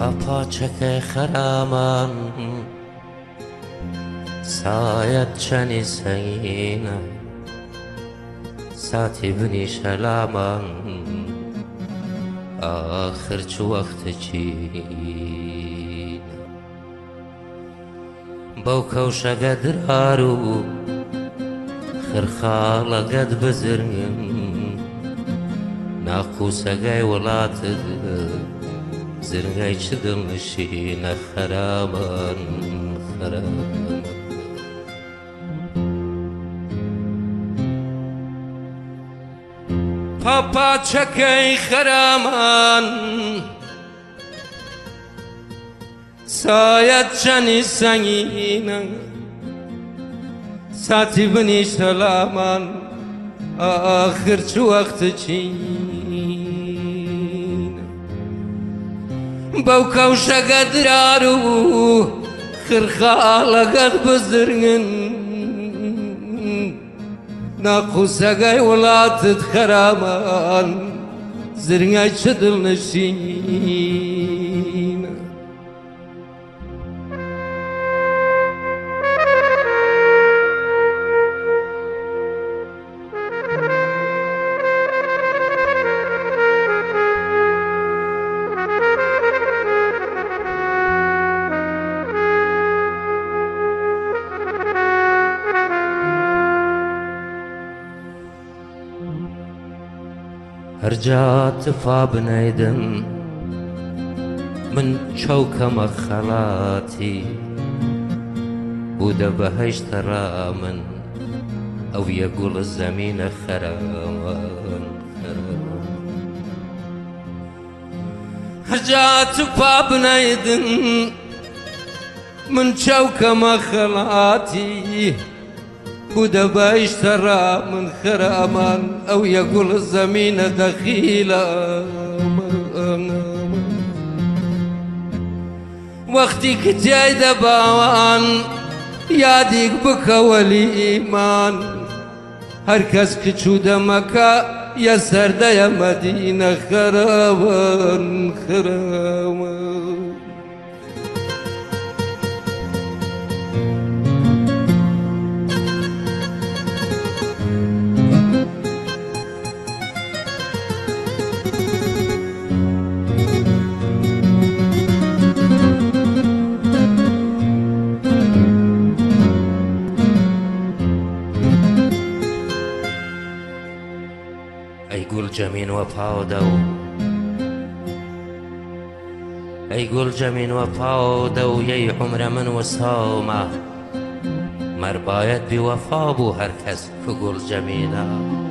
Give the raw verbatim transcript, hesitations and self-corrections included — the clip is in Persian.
پاپاچەکەی خەرامان سایەت چەنی سەنگینە ساتی بنیشە لامان ئاخر چ وەختێکی بەو کەوشەگە درار و خرخاڵەگەت بزرگن ناقوسەگای وڵاتت زرگای چ دڵنشینە خەرامان خەرامان پاپاچەکەی خەرامان سایەت چەنی سەنگینە ساتی بنیشە لامان ئاخر چ وەختێکینە بەو کەوشەگە درار و خرخاڵەگەت بزرگن ناقوسەگای وڵاتت خەرامان زرگای چ دڵنشینە هەرجا تفا بنەیدم من چەوکەمە خەڵاتی بوودە بەهەشتە ڕا من ئەو یە گوڵە زەمینە خەرامان هەرجا تفا بنەیدم من چەوکەمە خەڵاتی بوودە بەهەشتە ڕا من خەرامان ئەو یە گوڵە زەمینە دەخیلە وەختی کتیای دەباوان یادێک بکەوەلی ئیمان هەر کەس کچوو دەمەکە یە سەردەیە مەدینە خەرامان خەرامان ئەی گوڵ جەمین وەپاودە و ئەی گوڵ جەمین وەپاودە و یەی عومرە من وساومە مەربایەت بیوەفا بوو هەر کەس کە گوڵ جەمینە